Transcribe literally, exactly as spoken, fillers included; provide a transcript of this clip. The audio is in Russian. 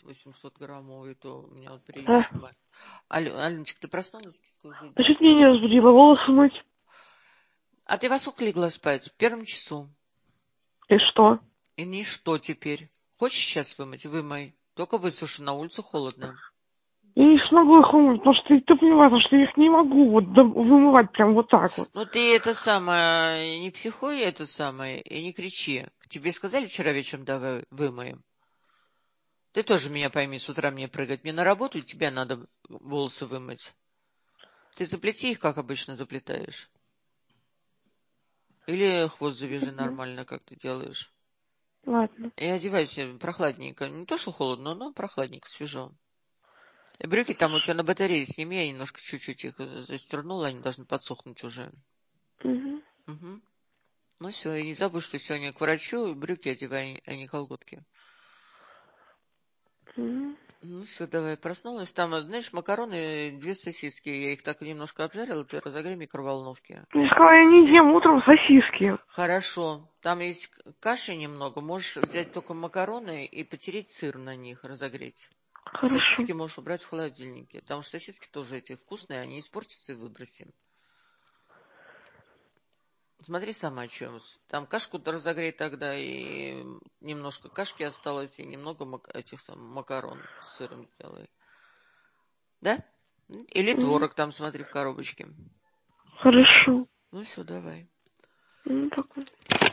восемьсот граммовый, то у меня вот Да. приедет. Алё, Аленочка, ты проснулась, киска, уже? А что ты меня не разбудила? Волосы мыть. А ты во сколько легла спать? В первом часу. И что? И ничто теперь. Хочешь сейчас вымыть? Вымой. Только высуши, на улице холодно. Я не смогу их умыть, потому что ты понимаешь, что я их не могу вот вымывать прям вот так вот. Ну ты это самое, не психуй это самое и не кричи. Тебе сказали вчера вечером, давай вымоем? Ты тоже меня пойми, с утра мне прыгать. Мне на работу, и тебе надо волосы вымыть. Ты заплети их, как обычно заплетаешь. Или хвост завяжи нормально, как ты делаешь. Ладно. И одевайся прохладненько. Не то, что холодно, но прохладненько, свежо. И брюки там у тебя на батарее сними, я немножко чуть-чуть их застегнула, они должны подсохнуть уже. Угу. Угу. Ну все, и не забудь, что сегодня к врачу брюки одевай, а не колготки. Угу. Ну все, давай, проснулась. Там, знаешь, макароны, две сосиски. Я их так немножко обжарила, ты разогрей в микроволновке. Я сказала, я не ем утром сосиски. Хорошо. Там есть каши немного. Можешь взять только макароны и потереть сыр на них, разогреть. А Хорошо. сосиски можешь убрать в холодильнике. Потому что сосиски тоже эти вкусные, они испортятся и выбросим. Смотри сама, что. Там кашку разогрей тогда, и немножко кашки осталось, и немного мак- этих самых макарон с сыром сделай. Да? Или Угу. творог там, смотри, в коробочке. Хорошо. Ну все, давай. Ну, пока.